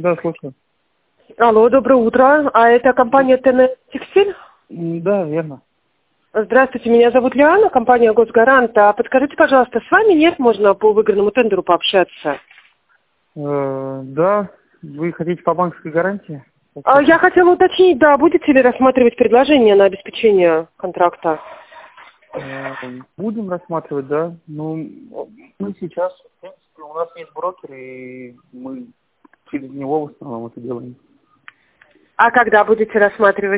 Да, слушаю. Алло, доброе утро. А это компания ТН Текстиль? Да, верно. Здравствуйте, меня зовут Лиана, компания Госгарант. А подскажите, пожалуйста, с вами нет, можно по выигранному тендеру пообщаться? Да, вы хотите по банковской гарантии? Я хотела уточнить, да, будете ли рассматривать предложение на обеспечение контракта? Будем рассматривать, да. Ну, мы сейчас, в принципе, у нас есть брокер, и мы через него в основном это делаем. А когда будете рассматривать?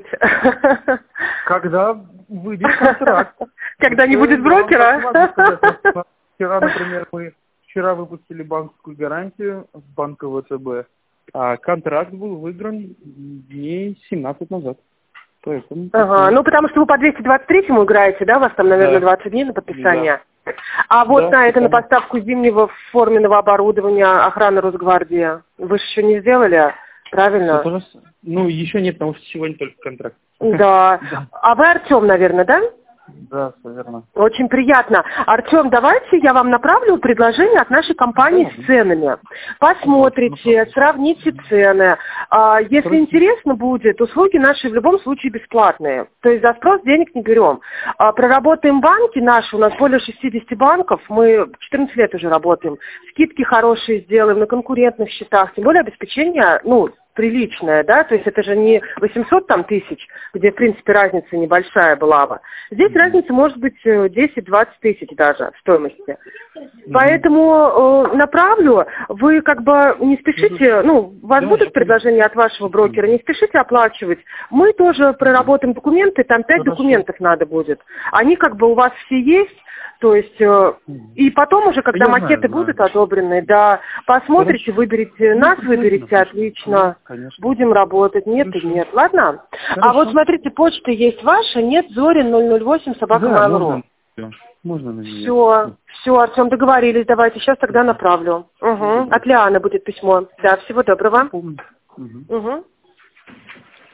Когда выйдет контракт. Когда не будет брокера? Вчера, например, мы выпустили банковскую гарантию с банка ВТБ, а контракт был выигран дней 17 назад. Поэтому... Ага, ну потому что вы по 223-му играете, да? У вас там, наверное, 20 дней на подписание. Да. А вот Да, на поставку зимнего форменного оборудования охраны Росгвардии вы же еще не сделали, правильно? Ну, еще нет, потому что сегодня только контракт. Да. А вы Артем, наверное, да? Да, все верно. Очень приятно. Артем, давайте я вам направлю предложение от нашей компании с ценами. Посмотрите, сравните цены. Если интересно будет, услуги наши в любом случае бесплатные. То есть за спрос денег не берем. Проработаем банки наши, у нас более 60 банков, мы 14 лет уже работаем. Скидки хорошие сделаем на конкурентных счетах, тем более обеспечение, приличная, да, то есть это же не 800 тысяч, где, в принципе, разница небольшая была бы. Здесь разница может быть 10-20 тысяч даже в стоимости. Поэтому направлю, вы как бы не спешите, у вас будут предложения от вашего брокера, не спешите оплачивать. Мы тоже проработаем документы, там 5 документов надо будет. Они как бы у вас все есть. То есть, и потом уже, когда макеты будут одобрены, да, посмотрите, выберите нас, выберите, отлично, будем работать, нет и нет, ладно? А вот смотрите, почта есть ваша, нет, Зорин 008 @mail.ru. Можно на нее. Все, Артем, договорились, давайте, сейчас тогда направлю. От Лианы будет письмо. Да, всего доброго. Угу.